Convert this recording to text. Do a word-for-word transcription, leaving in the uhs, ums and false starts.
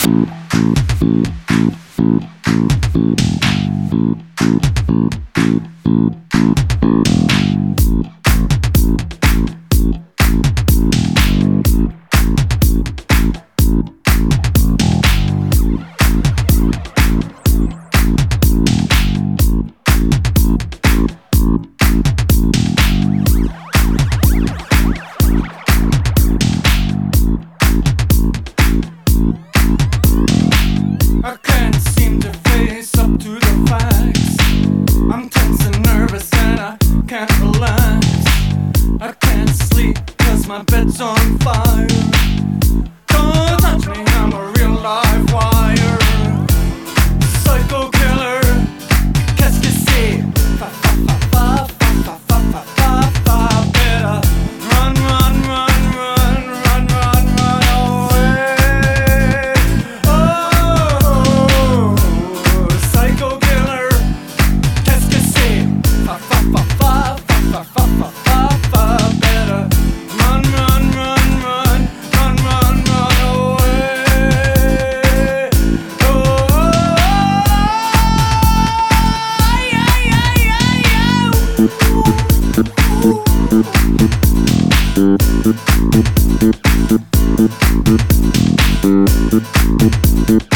I can't seem to face up to the facts. I'm tense and nervous and I can't relax. I can't sleep cause my bed's on fire. Don't touch me, I'm a real live wire. Psycho killer, qu'est-ce que c'est? Fa fa fa fa fa fa fa fa fa. Better run, run, run, run, run, run, run away. Oh, psycho killer, qu'est-ce que c'est? Fa fa fa fa fa fa fa fa fa. Better run, run, run, run, run, run, run away. Oh, yeah, yeah, yeah, yeah.